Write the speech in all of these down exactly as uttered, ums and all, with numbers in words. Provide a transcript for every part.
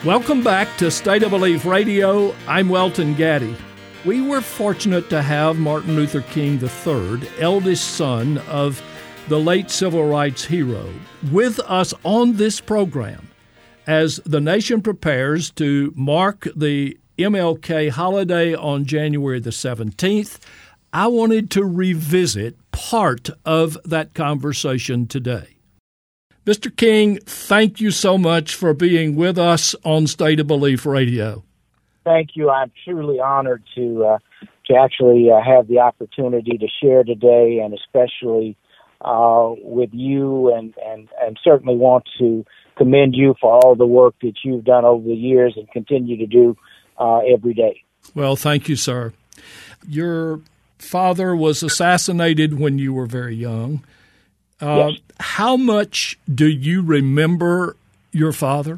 Welcome back to State of Belief Radio. I'm Welton Gaddy. We were fortunate to have Martin Luther King the third, eldest son of the late civil rights hero, with us on this program as the nation prepares to mark the M L K holiday on January the seventeenth. I wanted to revisit part of that conversation today. Mister King, thank you so much for being with us on State of Belief Radio. Thank you. I'm truly honored to uh, to actually uh, have the opportunity to share today, and especially uh, with you, and, and, and certainly want to commend you for all the work that you've done over the years and continue to do uh, every day. Well, thank you, sir. Your father was assassinated when you were very young. Uh, yes. How much do you remember your father?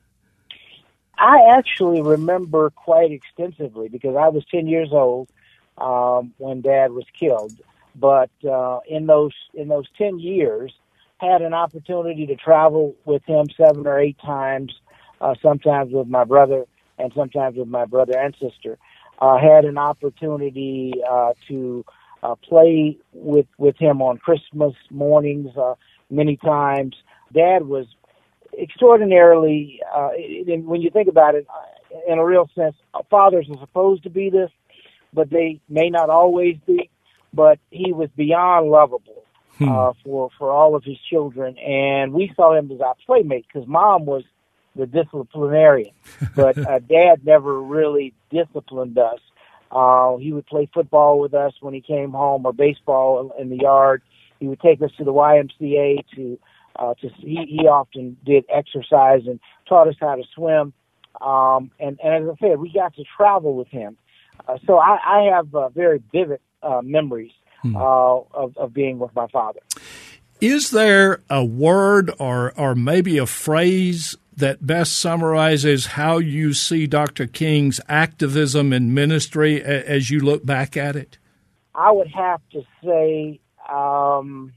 I actually remember quite extensively because I was ten years old um, when Dad was killed. But uh, in those in those ten years, had an opportunity to travel with him seven or eight times, uh, sometimes with my brother and sometimes with my brother and sister. Uh, had an opportunity uh, to uh, play with, with him on Christmas mornings uh, many times. Dad was extraordinarily, uh, it, when you think about it, in a real sense, fathers are supposed to be this, but they may not always be. But he was beyond lovable uh, hmm. for for all of his children, and we saw him as our playmate because Mom was the disciplinarian, but uh, Dad never really disciplined us. Uh, he would play football with us when he came home, or baseball in the yard. He would take us to the Y M C A to uh, to he, he often did exercise and taught us how to swim. Um, and, and as I said, we got to travel with him. Uh, so I, I have uh, very vivid uh, memories hmm. uh, of, of being with my father. Is there a word or or maybe a phrase that best summarizes how you see Doctor King's activism and ministry as you look back at it? I would have to say um,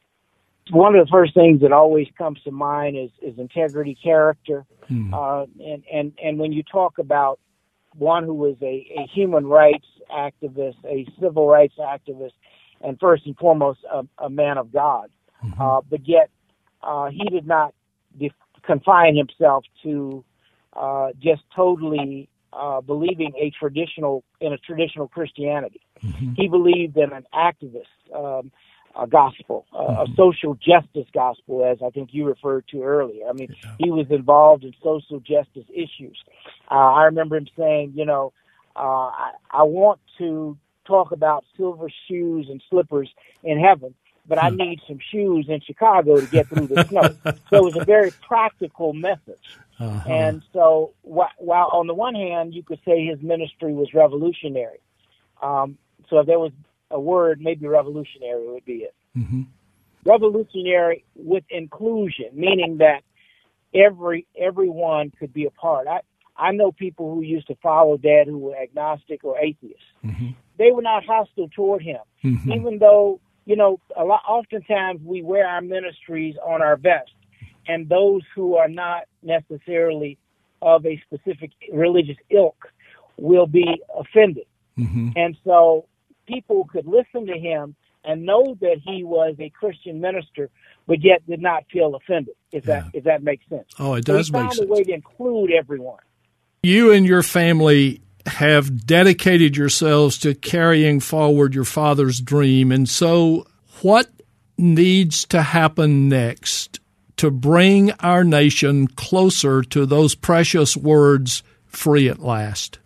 one of the first things that always comes to mind is, is integrity, character. Hmm. Uh, and, and, and when you talk about one who was a, a human rights activist, a civil rights activist, and first and foremost, a, a man of God. Mm-hmm. Uh, but yet, uh, he did not def- confine himself to uh, just totally uh, believing a traditional in a traditional Christianity. Mm-hmm. He believed in an activist um, a gospel, uh, mm-hmm. a social justice gospel, as I think you referred to earlier. I mean, yeah. he was involved in social justice issues. Uh, I remember him saying, you know, uh, I, I want to talk about silver shoes and slippers in heaven, but I need some shoes in Chicago to get through the snow. So it was a very practical message. Uh-huh. And so wh- while on the one hand, you could say his ministry was revolutionary. Um, so if there was a word, maybe revolutionary would be it. Mm-hmm. Revolutionary with inclusion, meaning that every everyone could be a part. I, I know people who used to follow Dad who were agnostic or atheists. Mm-hmm. They were not hostile toward him, mm-hmm. even though, you know, a lot, oftentimes we wear our ministries on our vest, and those who are not necessarily of a specific religious ilk will be offended. Mm-hmm. And so people could listen to him and know that he was a Christian minister, but yet did not feel offended, if yeah. that if that makes sense. Oh, it does so make sense. He found a way to include everyone. You and your family have dedicated yourselves to carrying forward your father's dream, and so what needs to happen next to bring our nation closer to those precious words, free at last?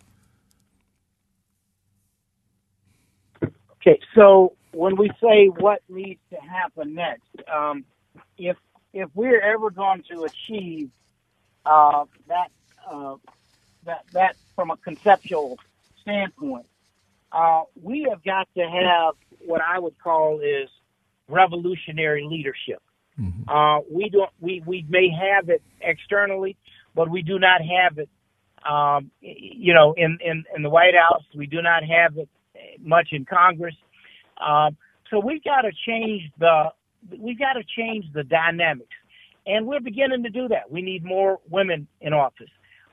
Okay, so when we say what needs to happen next, um, if if we're ever going to achieve uh, that uh, that that from a conceptual standpoint, uh, we have got to have what I would call is revolutionary leadership. Mm-hmm. Uh, we don't we, we may have it externally, but we do not have it. Um, you know, in, in, in the White House, we do not have it much in Congress. Um, so we've got to change the we've got to change the dynamics, and we're beginning to do that. We need more women in office.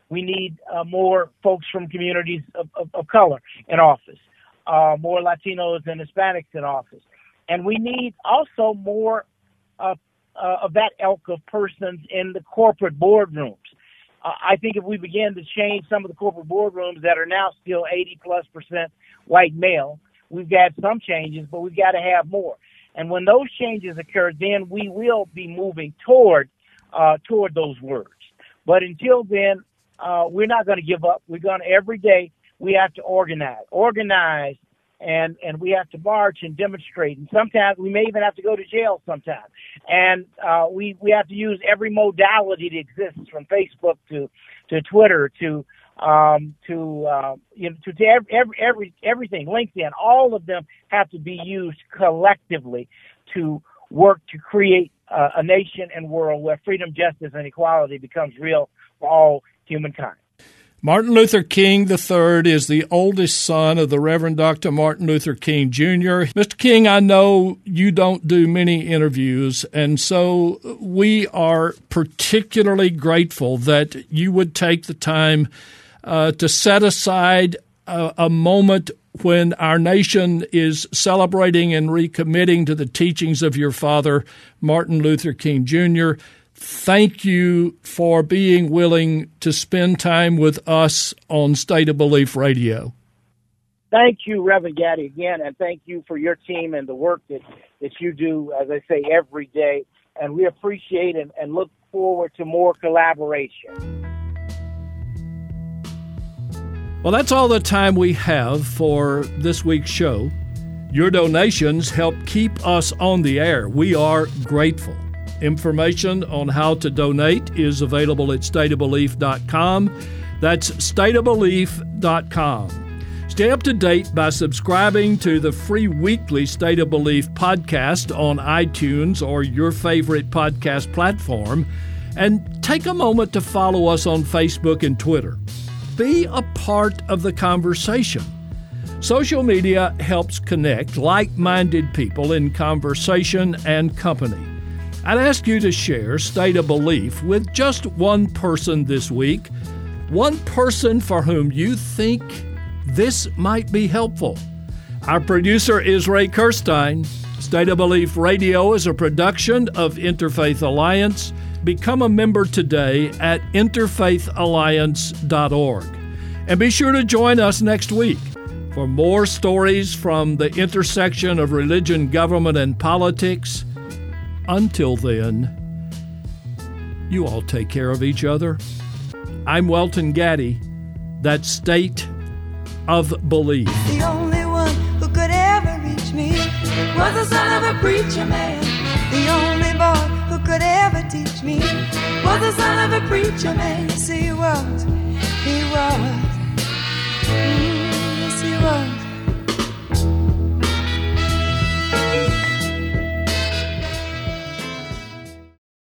We need uh, more folks from communities of, of, of color in office, uh, more Latinos and Hispanics in office. And we need also more uh, uh, of that ilk of persons in the corporate boardrooms. Uh, I think if we begin to change some of the corporate boardrooms that are now still eighty plus percent white male, we've got some changes, but we've got to have more. And when those changes occur, then we will be moving toward uh, toward those words. But until then, uh, we're not going to give up. We're going to, every day, we have to organize, organize, and, and we have to march and demonstrate. And sometimes we may even have to go to jail sometimes. And uh, we, we have to use every modality that exists, from Facebook to, to Twitter to um, to uh, you know, to, to every, every, every everything, LinkedIn. All of them have to be used collectively to work to create uh, a nation and world where freedom, justice, and equality becomes real for all humankind. Martin Luther King the third is the oldest son of the Reverend Doctor Martin Luther King Junior Mister King, I know you don't do many interviews, and so we are particularly grateful that you would take the time uh, to set aside a, a moment when our nation is celebrating and recommitting to the teachings of your father, Martin Luther King Junior Thank you for being willing to spend time with us on State of Belief Radio. Thank you, Reverend Gaddy, again, and thank you for your team and the work that, that you do, as I say, every day. And we appreciate and, and look forward to more collaboration. Well, that's all the time we have for this week's show. Your donations help keep us on the air. We are grateful. Information on how to donate is available at state of belief dot com. That's state of belief dot com. Stay up to date by subscribing to the free weekly State of Belief podcast on iTunes or your favorite podcast platform. And take a moment to follow us on Facebook and Twitter. Be a part of the conversation. Social media helps connect like-minded people in conversation and company. I'd ask you to share State of Belief with just one person this week, one person for whom you think this might be helpful. Our producer is Ray Kirstein. State of Belief Radio is a production of Interfaith Alliance. Become a member today at interfaith alliance dot org. And be sure to join us next week for more stories from the intersection of religion, government, and politics. Until then, you all take care of each other. I'm Welton Gaddy. That's State of Belief. The only one who could ever reach me was the son of a preacher man. The only boy who could ever teach me was the son of a preacher man. Yes, he was, he was.